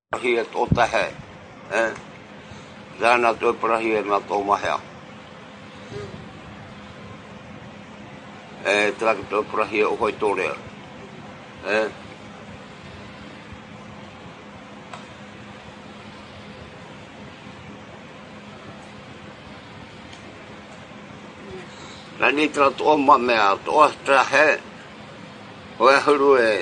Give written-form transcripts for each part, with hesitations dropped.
Prahi e tō tahe. Rāna tō prahi e ngā tō mahea. Traka tō prahi e ohoi tōrea. Rani tra tō ma mea, tō trahe. Oe huru e...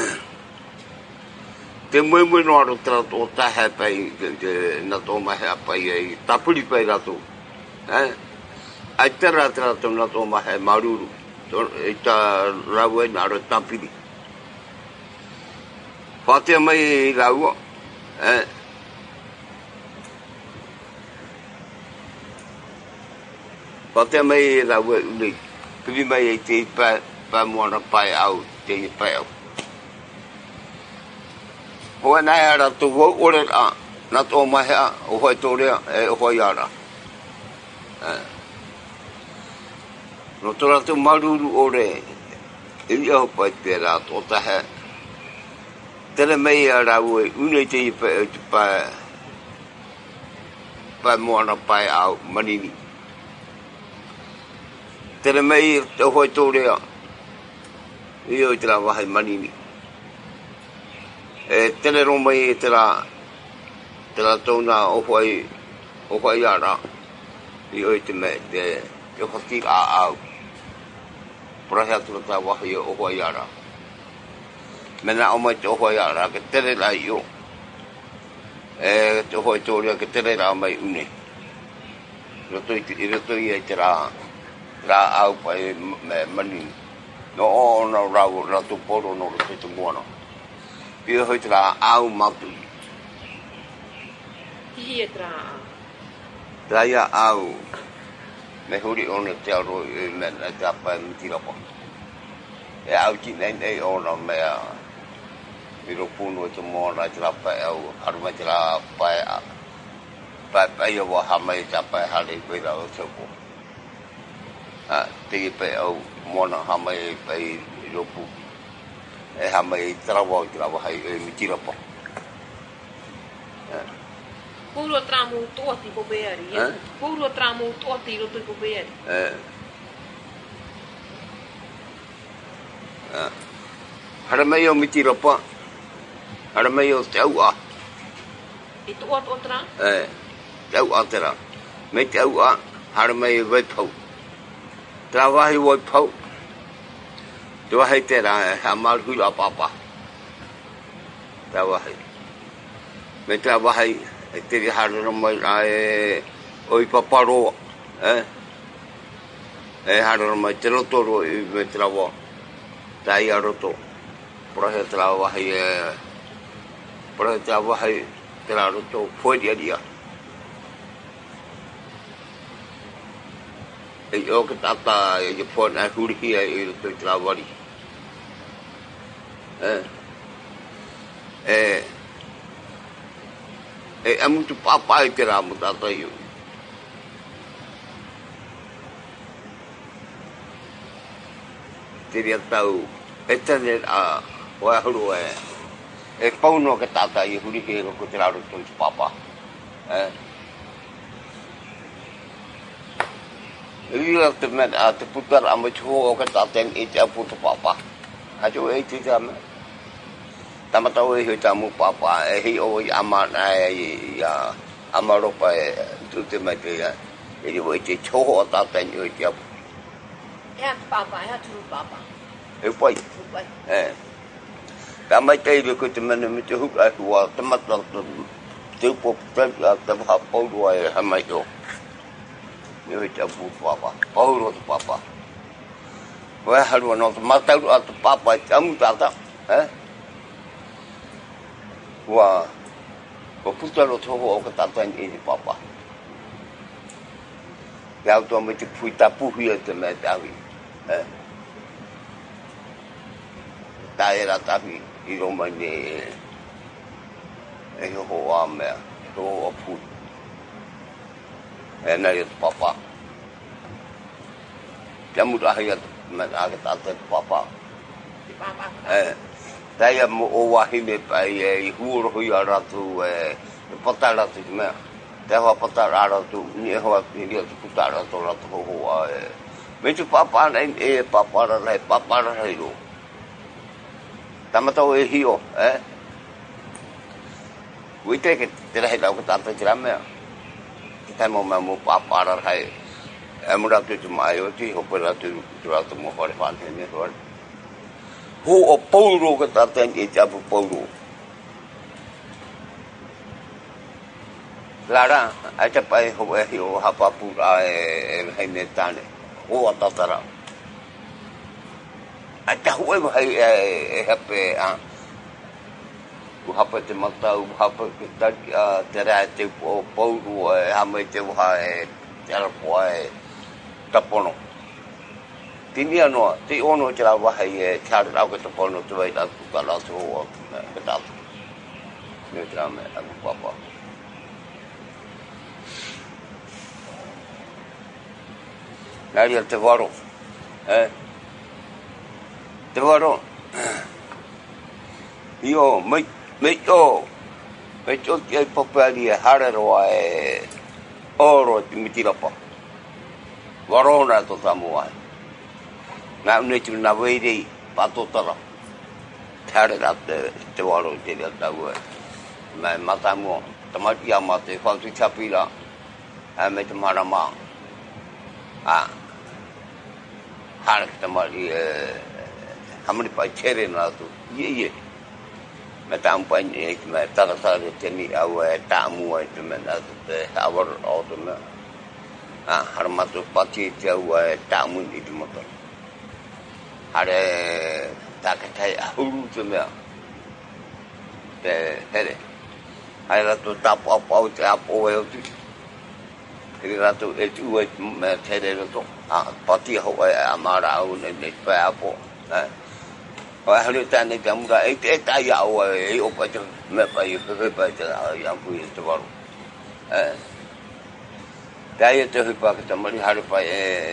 Te mui no aro tra tō tahe pai, na tō mahea pai e tapuri pai rato. Ai tera tra tō na tō mahea maruru. I ta rau e na aro tapiri. Whatea mai i raua. Whatea mai i raua e unei. Piwi mai e te pa moana pai au, te i pai au. Hoa nai ara tō wau ore a, na tō mahea, o hoi tōrea, e o hoi ara. No tō rātou maruru ore, i au pai te rā tō tahe. Tere mei a rau e unei te i pai te pai moana pai au manini. Tere mei te hoi tōrea, i au te rā wahai manini. Tene ro mai te rā tōna o whai ara i oi te mea te whaki a au. Prahi atu tā wahi o whai ara. Mena o mai te o whai ara ke tere rā i o. Te hoi tōrea ke tere rā mai une. I roto i te rā au pai me mani. No o na rau rātu poro no roto te moana. Pio hoi te rā au matui. Hihi e tra a? Tra ia au. Me huri ona te aro i mena te apa e mitirapa. E au ki nei ona mea. I ropuno e te moana te rapa e au. Harumai te rā pai a. Pai a wa hamai te apa e hale i koira o taupo. Te i pai au moana hamai e pai i ropu. E hama i tarawa o te rawa hai e mitirapa. Pūrua tramu tōti po beari. Pūrua tramu tōti roto i po beari. Hara mai o mitirapa. Hara mai o te au a. I tō ato tra? Te au a tera. Mei te au a, hara mai e waipau. Tra wahi waipau. Te wahi te rā, ha maruhi la papa. Te wahi. Me te wahi, e te harara mai rā e oi paparoa. E harara mai te rotoro i me te rawa. Tai a roto. Prahe te rā wahi e... Prahe te rā wahi te rā roto whoeria ria. E o ke tata e ke pōna hurihia i roto i te rā wari. Amutu papa i te rā mo tata iu. Te ria tau, e tane a hoa huru e. E pauno ke tata i hurihi e ko te rā roto i te papa. Ria te mena a te putara a mai tuho o ke tata i te apu te papa. Hajo e te te ame. Tamatau e hui tamu papa e hi o i amana e amaropa e tute mai te e riwo i te choho o tata i o i te apu. E atu papa, e atu papa. E pai. Ka mai te iwe ko te mene me te huka e hua tamata te upo te waha paurua e hamai o. I o i te apu papa. Pauro te papa. Koe harua no te matauru a te papa i te amu tata. Wa ko putaro toho o ka tata i te papa. Ke au toa me te pui tapuhi e te mea te awi. Tai ra tahi i roma ne e ho a mea. Ho a pui. E nai e te papa. Te amu rahi a me a ke tata te papa. Te papa. Daya mo o wahine pai I huoro hui aratu patara tu mea. Te hoa patara aratu ni hoa ni lia tu putara to ratu hoa me tu papana papara rei ro. Tamatau hio we take it te rei lau ka tata tira mea. Kita mo papara rei Amura tu mai o ti ho pera tu ratu mo hore whante ni hore. Ho o pauro ka taten e jabu pauro. Lara, aja pai ho e o hapapu e ne tane. Ho a tatara. Aja ho e hape a. U hapa te mata u hapa ke taki a te rea te o pauro e hame te uha te arapo tapono. Tini ano, te ono te la wahai kāre rau ka tapono te wai la tu ka la tu o ka tatu. Neu te rame, aku papa. Nari te waro. Te waro. Io, mei o ki ai popari e hareroa oro te mitirapa. Warona to Samoa. Na uneti na weirei patotara. Tare ra te waro te rea tau mai matamo tamati amate whautu chapira me te marama hara ki tamari hamari pai tere na tu ie me tampai ni me taratare te ni au tamu ai te me na te awar o te me harmatu pati te au tamu ni te motor hare takatai ahuru te mea te here hai rato tapo apau te apo e o tu e rato e tu e me tere rato pati ho amara au ne pe apo o hale tane kamura e tai au e o pa me pa i pe te ya pu e te waru dai te hu pa ka mari hare pa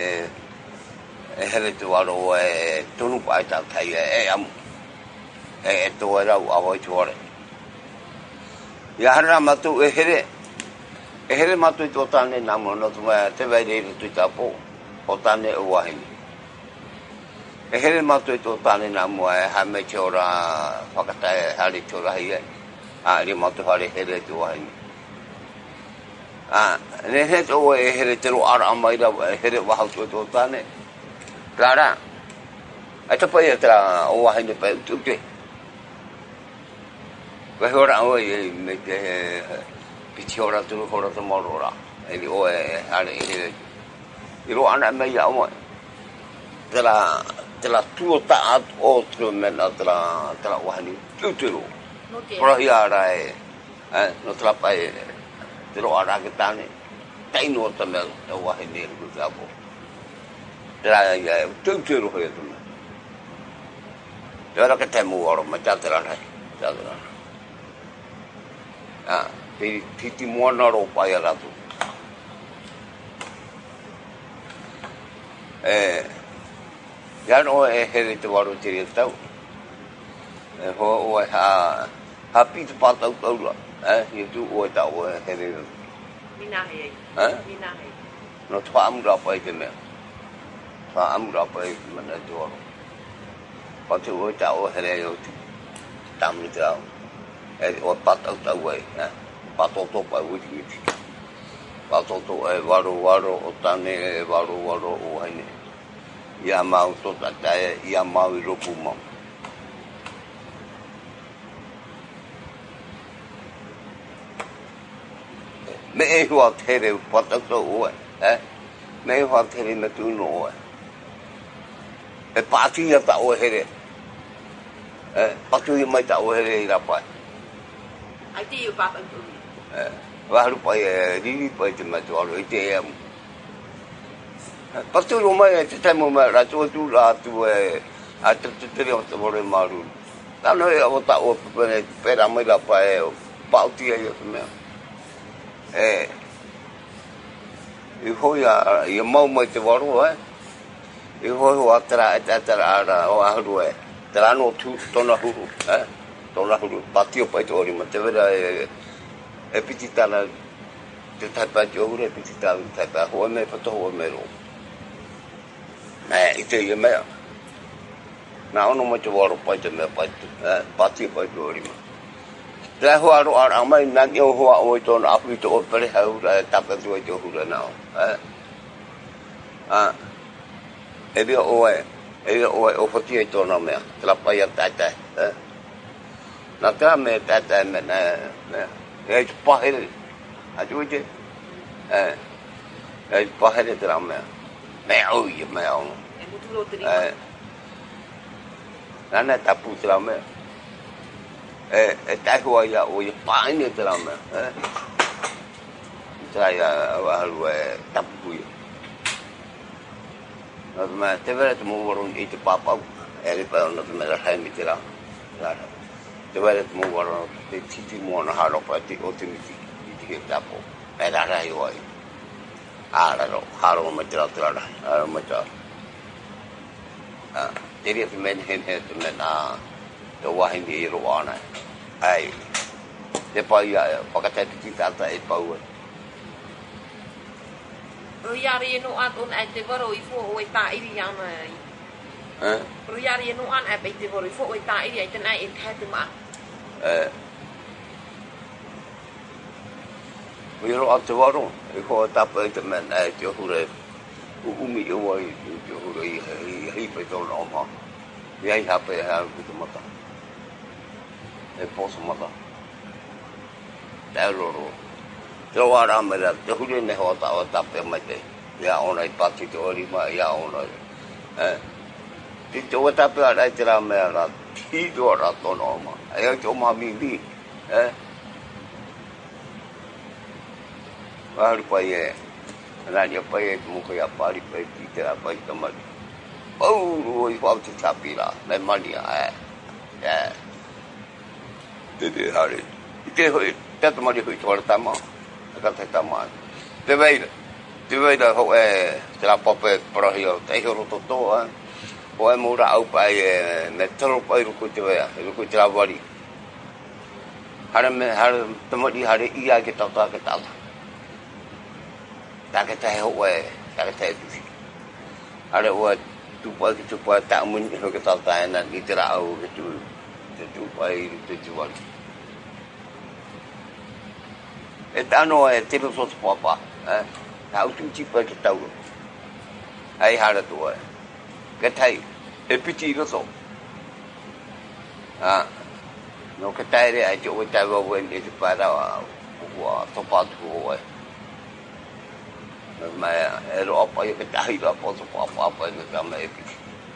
hele te waro tonu pa ta tai am to era o tu ore ya hara matu here matu to tane namo no tu te vai re tu tapo o tane o wahi here matu to tane namo ha me chora fakata hali chora hi ri matu hali here tu wahi ne he to here te ro ara mai da here wa to tane Clara, esta puede estar o wahi ne pe tu ke Vai ora oi me te pichora tu hora to morora. Eli o ale ilo ana me ya o. De la tu ta at otro men atra tra wahani tuturo. Pro ya rai no tra pai te lo ara ke tane. Tai no ta me o wahani ku gapo. Tra ya tuturo ho ya tu. Ora ke te mu oro ma ta tra rai. Ta tra. Titi moana ro pai ala tu. Ya no here te waro te tau. Ho ha pita patau tau la. Ye tu o ta o here. Mina he. Mina he. No twa amura pai te me. Twa amura pai mana te waro. Patu o ta o here yo tu. Tam ni tau. O patau tau patoto pa wiki patoto waro o tane waro o haine ia mau to tae ia mau I ropu mo me e hua tere patoto o me e hua tere na tu no e pati ia ta o here patu I mai ta o here I rapa ai te o papa Waharu pai riri pai te matu alo I te am. Patu ro mai te tamo mai ra tu la tu a te o te vore maru. Tano o ta o pera mai la pai o pauti ai o me. I hoia I mau mai te waru I hoi o atra ara o aharu Tera no tu tona huru, tona huru, patio pai te ori, ma te vera e pititana, te taipa te ore, e pititana, te taipa hoa me, pato hoa me ro. I te ia mea. Nā ono mai te waro pai te mea pai te, patio pai te ori ma. Te hoa ro ara mai, nani o hoa oi tona apu i te o pere haura, e tapa tu ai te hura nao. E rea oe, o whati ai tōna mea, te la pai a tātai. Nā tēra mea tātai mea, e te pahere, a tu ite, e te pahere te la mea, mea oi, mea ono. E mutu lo te rima. Nāna e tapu te la mea, e taihua ia o i paine te la mea, tai a waharu e tapu ia. Ma te vera te mōwaron i te pāpau, e li pai ona te mera haimi te rā. Te vera te mōwaron te titi mōna haropa o te miti, i te ke tapo. E rā rai o ai. Āraro, haro mai te rā te rā, haro mai te rā. Te ria te mene he te mena, te wahini i roa ana. Ai, te pai a whakatete ki tāta e pau ai. Riari e no at on ai te waro i fo o e tā iri ana ai. Riari e no an ai te waro i fo o e tā iri ai tēnā e te te maa. Ui ro a te waro, e hoa tapa e te mena e te ohura u umi e wai te ohura i hipai tōna o maa. I ai hapa e hau ki te mata. E poso mata. Te auroro. Te o ara mera, te hure ne hoa tawa tape mai te. Ia ona i pati te ori ma, ia ona i. Te o tape ara i te rā mea rā, tido ara tona o ma. E au te o maha mi. Wahari pai e, nani a pai e te muka i a pari pai ki te rā pai ka mari. Pauru o i whau te tapi rā, nei mani a Te hari. I te hui, tata mari hui tuara tama. Kata tama. Te veira ho e te la pape parahi o te hiro to to o e mura au pai e me toro pai ruku te vea, ruku te la wari. Hare te mari hare ia ke tauta ke tauta. Ta ke te ho e, ta ke te tusi. Hare o tupai ta mun ho ke tauta na ni te ra au ke te tupai te wari. E tano e te roso te papa, ta utu tipa ke tau. Ai hara tua. Ke tai, e piti roso. No ke tai re ai te o tai wa wen e te para wa topa tu o e. Ma e ro apa e ke tai ra po so papa e ke me e piti.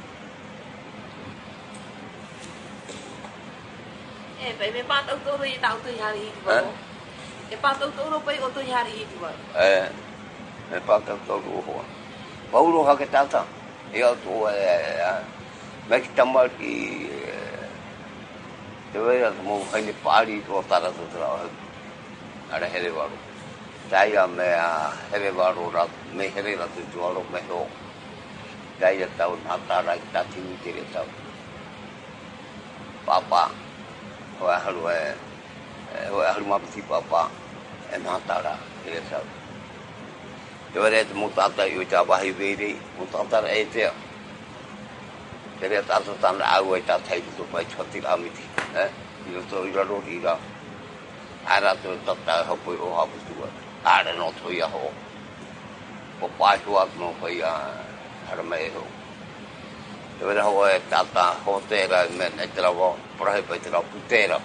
E pe me pa tau toro I tau tu hari I e pātau tōro pai o tui hari I tuai. E pātau tōro hoa. Pauro hake tata. E au tō me ki tamaki te weira te mō haine pāri tō tara tō tara hau. Ara here waro. Taia me here waro me here ratu tuaro me ho. Taia tau nā tāra ki tā tini tere tau. Papa. Hoa haru hoa haru mapiti papa. E nā tāra, e tau. Te were te mō tātai o tā wahi weirei, mō tātara e tea. Te rea tātou tāna au ai tātai tuto pai tuati amiti. I roto I raro I rā. Ara tō tātai hapoi o haputua. Ara no toi a ho. O pai hua no pai a haramei ho. Te were hoa e tātā ho tēra men e te rawa, prahe pai te rawa putera.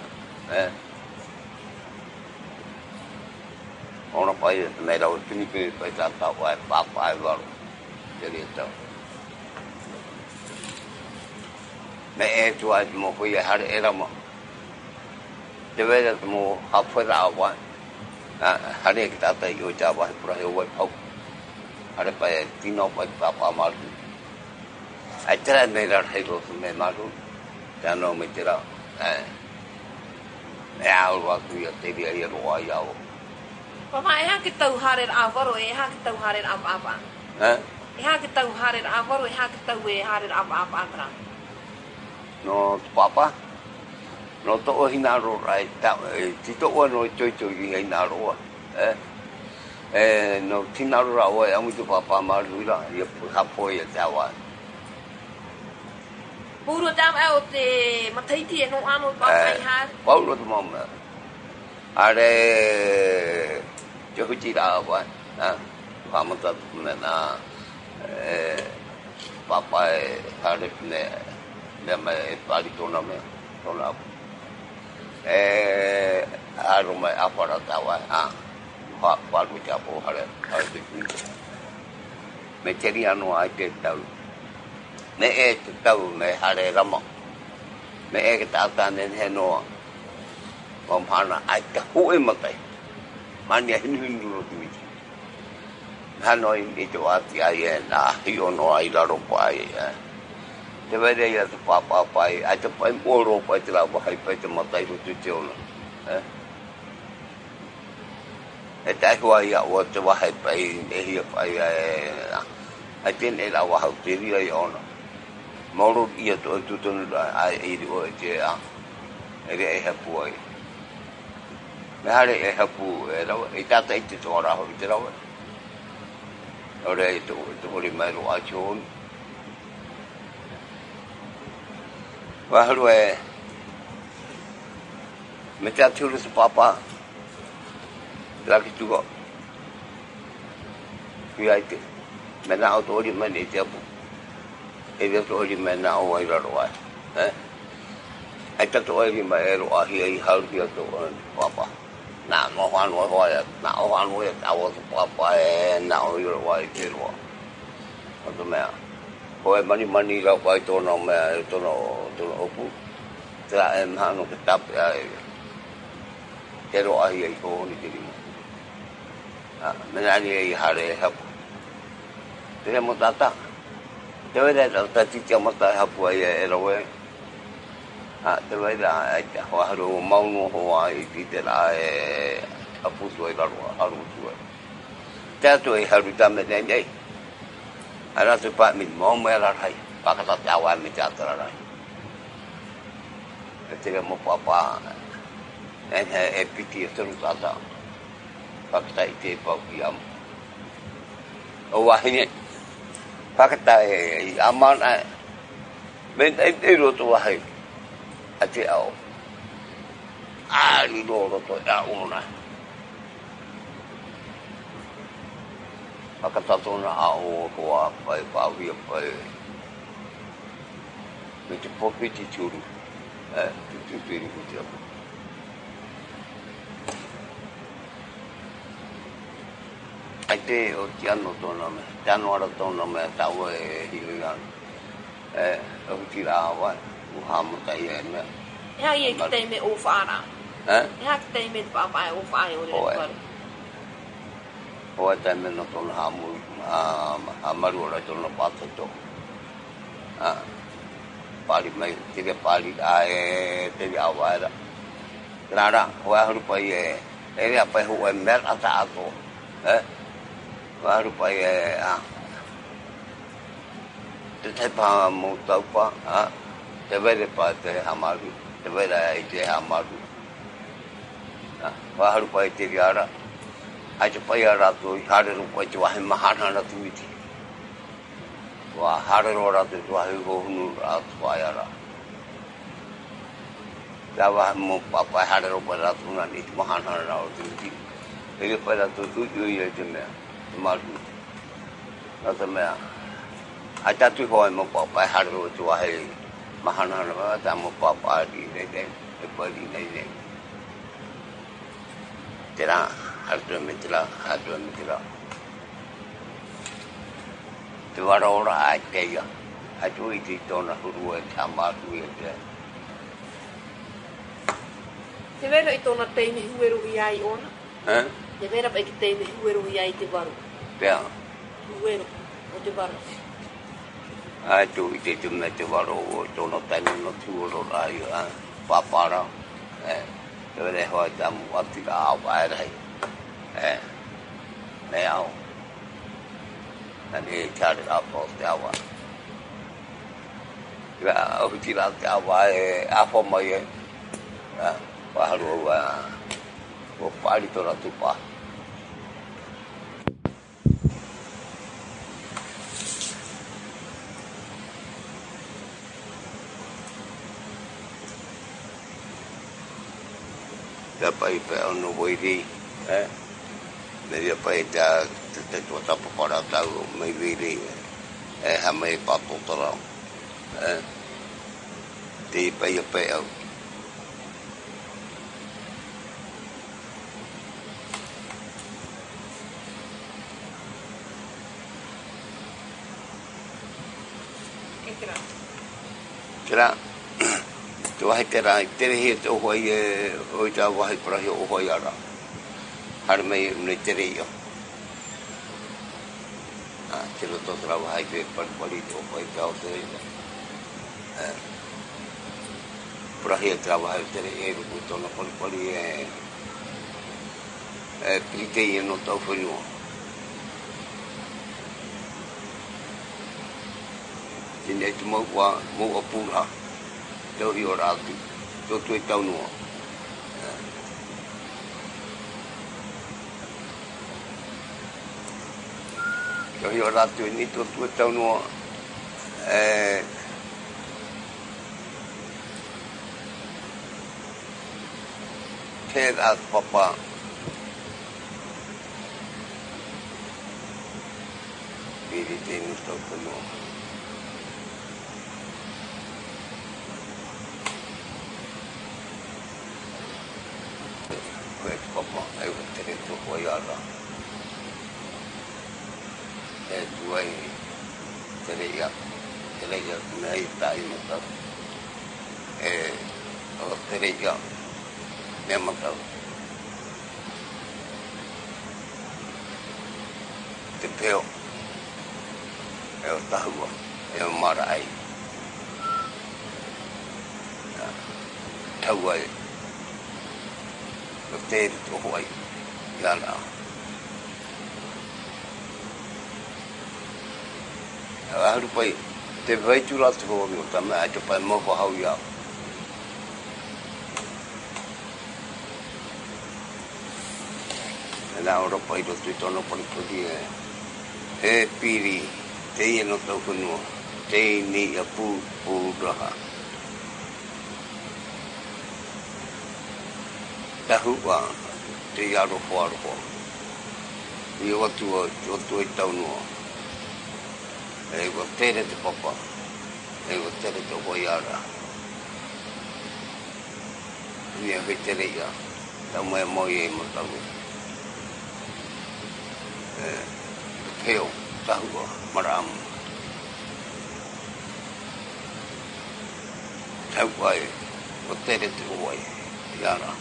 Ona pai te mei rau pini pai tātā wai pāpā e waro. Te rea tau. Me e tua te mō hui e hare e rama. Te wera te mō hawhera a wai. Hare e ki tātai I o tā wahi purahe o wai pau. Hare pai e tino pai pāpā maru. Ai tera nei rara hei rosu me maru. Te anō me tera. Me auru aku I a te ria I a roa I ao. Papa, e hake tau hare a waro, e hake tau hare a apa. E hake tau hare a waro, e hake tau e hare a apa atra. no papa no to o hinaro rai ta ti to o no choi hinaro no tinaro ra o amu to papa ma luira ye ha po ye ta wa puro jam ao te mataiti no ano pa ai ha paulo to mama are yo huji ra wa vamos a na papa are ne me pari tona me tona aroma apara tawa ha palu chapo hale hale me teria no ai te tau me te tau me hare ramo me ke ta ne he no om hana ai ka hu e matai mani hin ro tu hanoi e to ati ai na io no ai la ro pai te vede ia te papa pai ai te pai moro pai te la pai pai te matai ro tu te ona e tai hoa ia o te wahai pai e hia pai ai ten e la wahau te ria i ona moro ia to tu tonu ai e ri o te a e re e hapu ai me hare e hapu e la e tata i te tora ho te rawa ora e to ori mai ro a chon Waharu e me te aturu su papa laki tuko ki ai te me na o tori mani te apu e vea tori me na o ai raro ai ai tato ori mai e ro ahi ai haru ki ato papa na no hanu hoa na o hanu e tawa su papa e na o i raro ai te roa o to mea Koe mani lau kai tono mea tono opu. Tera e mahano ke tape ai. Te roa hi ai ko ni te rima. Mena ni ai hare e hapu. Te he mo tata. Te wera e tata titi a mata e hapu ai e rawe. Te wera ai te haru o maunu hoa i tite la e hapu sua i larua haru sua. Te atu e haru tame nei nei. Ara tu pa mi mo me la rai pa ka ta wa mi ta tra rai te mo papa e piti e tru ta ta pa ka te pa ki am o wa ni pa ka ta e aman a men e ro to wa hai a te au a ni ro to da una Akatona ao koa pai pawia pai me te popiti turu tu piri ku te apu ai te o tiano tona me tiano ara tona me tau e hilian o tira awa u hamu tai e me ia i ki te me o whaara ia ki te me papai o whaare o le Hoa tai mena tona hamu maru ora tona pata to. Pali mai tira pali e te awaira. Rara hoa haru pai e rea pai ho e mer ata ato. Hoa haru pai te te pa mo tau pa te vere pa te hamaru te vere ai te hamaru. Hoa haru pai te ara ai te pai arato i hare rupa i te wahe mahana na tuiti. Wa hare ro rato i te wahe gohunu rato ai ara. Ka wahe mo papai hare rupa rato na ni te mahana na o tuiti. E ke pai rato tuiti ui e te mea, te maru. Na te mea. Ai tatu hoa mo papai hare ro i te wahe mahana na ta mo papai ri nei nei, e pai ri nei nei. Te rā. Hardua mitila. Te wara ora ai teia. Ai tu i ti tona huru e ta mātu e te. Te vera i tona teimi hueru i ai ona? Te vera pa i ki teimi hueru i ai te waru? Pea? Hueru o te waru. Ai tu i te tume te waru o tona teimi no tuoro rai papara. Te vera hoa i tamu ati ka awa e rai. Me au. And he carried up off the hour. la uti la ta wa a fo mai pa haru wa o pali to la tu pa da pai pe ono voi ri me dia pai ta te to ta pa ra ta me vi ri ha me pa to to la ti pai pe au kira tu hai kira tere he to hoi o ta wa hai pra he o hoi ara har me ne tere yo kilo to tra wa hai pe par pali to hoi ta o tere pra he tra wa hai tere e ru to na pali pali prite ye no to foi no Ini cuma mau apura, jauh di orang tu, tu tahu no. Jauh di orang tu ini tu tahu no. Terat papa. Biri jenis tahu no. Papa, eu teria que apoiar lá. Tu aí, teria na Itália, então. Teria mesmo então. Te peo. Eu estava, eu moro aí. Estava aí. Te to hoi ya la haru pai te vai tu la tu no tama ai to pai mo ko hau ya na ora pai to tu no pon to di piri te no to no te ni ya pu raha Tahua te yaro fo ni o tu tau no o tere te papa o tere te hoiara ni a tere ya ta mo mo tau peo tahua maram tahua o tere te hoi yara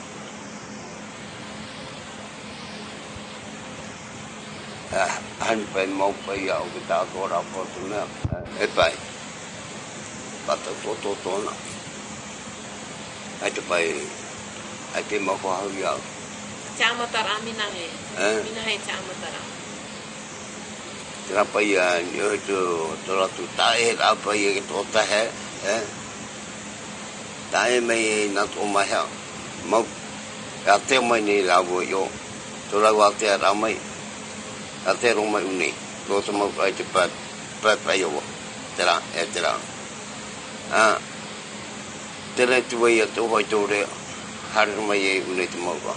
anh phải một bây giờ người ta có đọc có thứ nào hết vậy bắt đầu tổ nó anh chụp bài anh tìm một khoa học giờ chạm mặt ra mina hay chạm mặt ra thì là bây giờ nhớ cho là tụi ta là bây giờ cái tổ ta hết tại mấy nó tụi mày hả một cái tên mày này là vừa vô tôi là qua tiền là mấy Ate rumah ini, kalau semua cepat yo, terang. Terang tu ya tu hoi tu le, hari rumah ini semua apa.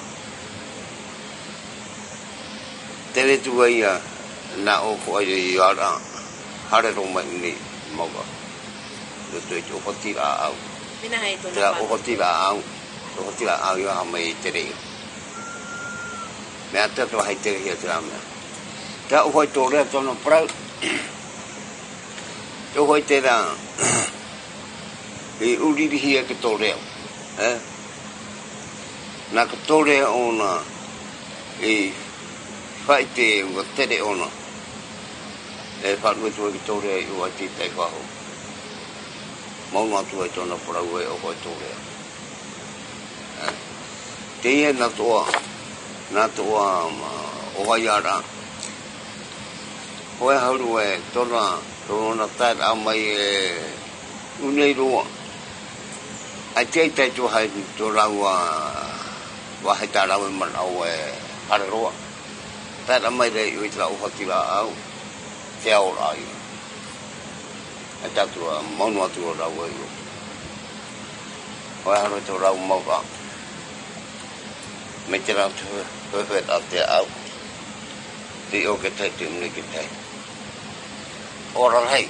Terang tu ya, na hoi yo orang, hari rumah ini semua apa. Itu hoti lah. Mina hai tu. Terang hoti lah, yo hamai terang. Mereka tu hai terang ya terang. Ta hoi to le to no pra to hoi te da e uri di hia ke to le na ke to le ona e fai te o te le ona e fa lu to ke to le o ti te ka ho mo no tu e to no pra we o hoi to le te na to o hoi ara Hoi hauru e tona ta a mai unei roa ai te to hai to rawa wa hai ta rawa man au para roa ta la mai le i tra o hatila au te au rai ai ta tu mono tu rawa yo wa haro to rawa mo ka me te ra tu perfect out there out the o ke te ni ke te ora hai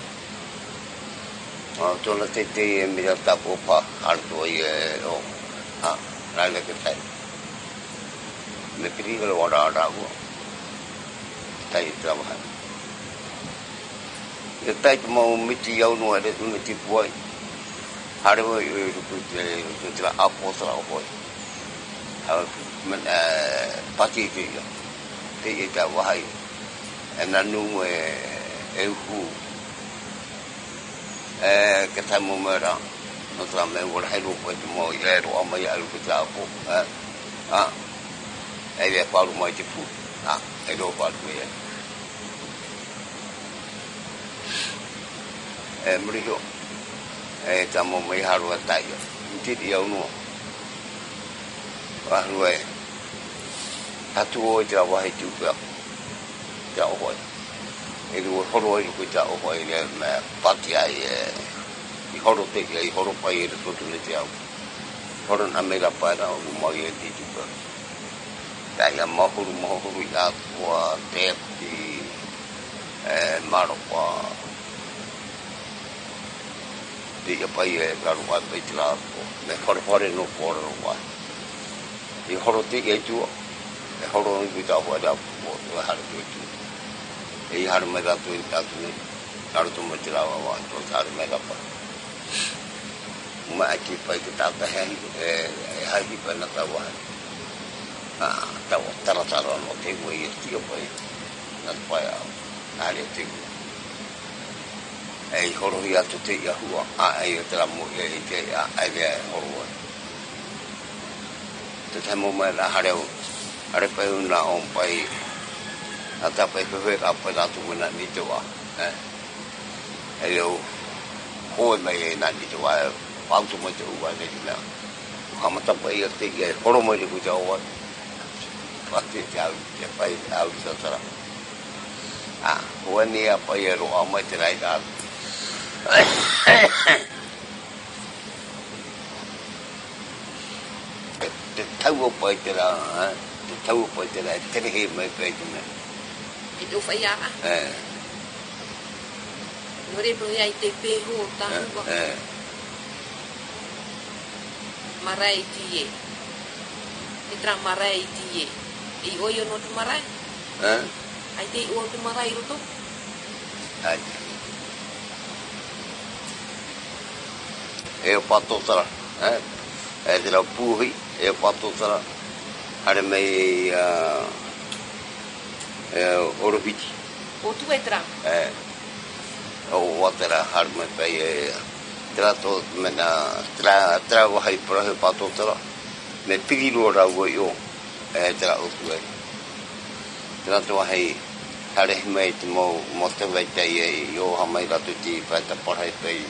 to la te mi da ta po pa al to o ha la le ke te me pidi lo ora go tai tra ba ke tai mo mi ti yo no ere tu mi ti poi hare wo ku te la apo tra o poi ha men pati ti te ta wa hai na nu e hu ke ta mo mera no tra me wo hai ro poi mo e ro ma ya ku ta po e le pa lu mai ti fu e ro pa me mriho ta mo mai ha ro ta yo ti yo no wa ruwe atu o tra wa hai tu pa ja o hoi e ru horo i ku ja o hoi le me pati ai i horo te i horo pa i to tu le ja horo na me la pa na o mo ye ti tu pa ta ya mo huru ya wa te ti maro pa ti ya pa ye ka ru wa pe tla me horo no horo wa i horo te e tu e horo i ta wa da mo wa ha tu e har me da tu ta tu ar tu mo tira wa to har me da pa ma ki pa ki ta ta he ha ki pa na ta wa ta wa ta no te wo i ti o pa na pa ya na le te e horo ya tu te ya hu e tra mo e te ya e horo te te mo mai la hare pa una on pai ata pa pe ka pa la tu na ni to wa yo ho mai na ni to wa pa tu mo to wa ne na ha ma ta pa ye te ye horo mo ni ku ja wa pa te ja ye pa au sa tra ho ni pa ye ro ma te rai da te tau o pai te ra te tau o pai te ra te he mai pai te me i tu fa ya no re pro ya te pe ho ta ko marai ti e tra marai ti e o yo no tu marai ai te o tu marai ro to ai e o pato tra e te la puhi e o pato tra are mai oro viti o tu e tra o watera har me pai trato me na tra wa hai pro he pato tra me pigi ro ra wo yo tra o tu e trato wa hai hare mai te mo te vai te yo ha mai la tu ti pa ta por hai pai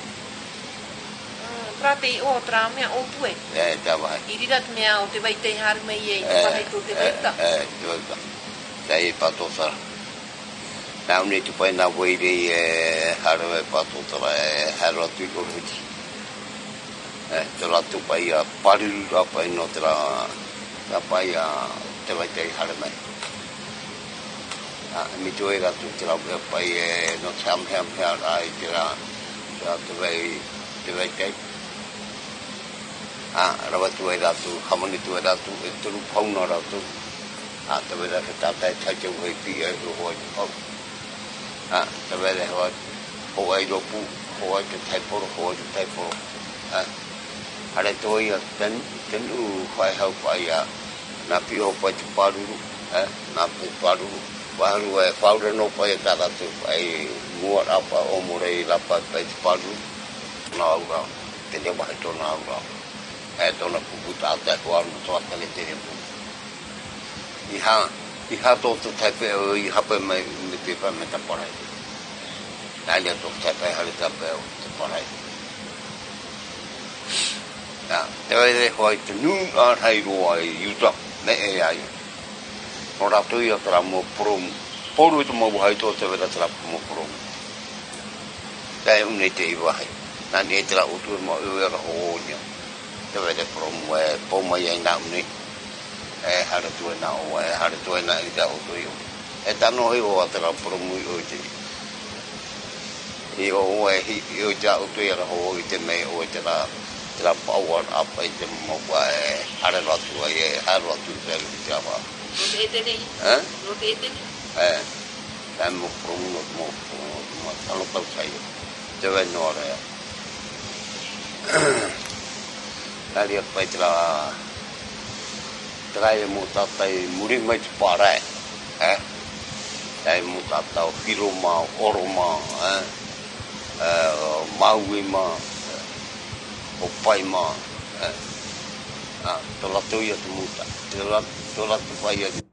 tra te o tra me o tu e ta wa i rira te mea o te vai te har mai e te vai to te vai ta dai pato tra now need to find out where the haro pato tra haro tu ko ruti te la tu pai paru ra pai no tra ta pai te vai te haro mai mi tu era tu tra pai no cham ai tra te vai te ra tu era tu hamoni tu era tu tu phong no ra tu te vai ra ta ta cha we pi ro ho te vede ho ai do pu ho ai te tai por are to ia ten u fai hau pai na pi o pai te paru na pu paru wa ru e pauder no pai ta ta tu ai mo apa o mo rei la pai te paru na ura te ne wa to na ura to na pu ta ta ko no to ta le te pu i ha to tai pe i ha pe mai me te pa me ta por ai dai to tai pe ha le ta pe te por ai Te hoi te nu a hei roa I yuta me e ai. O rato I a tera mo prom. Poru te mau hai tō te wera tera mo prom. Te unei te iwahi. Nani e tera utu mo uera hoonia. Te wera prom e poma I ai na unei. E hara tue na o e hara tue na I te utu I o. E tano hei o a tera prom I o te. I o e I o te utu I ara ho I te mei o te la. Tera power up I te mo e hara ratu ai e hara ratu te te awa. Rote e tene I? Rote e tene? Te mo prom mo talo tau sai. Te wei no rea. Tari a pai tera e mo tatai muri mai te pārai. Tei mo tatau hiro ma, oro ma, maui ma, o pai ma. Tola tui a te muta. Tola tu pai a te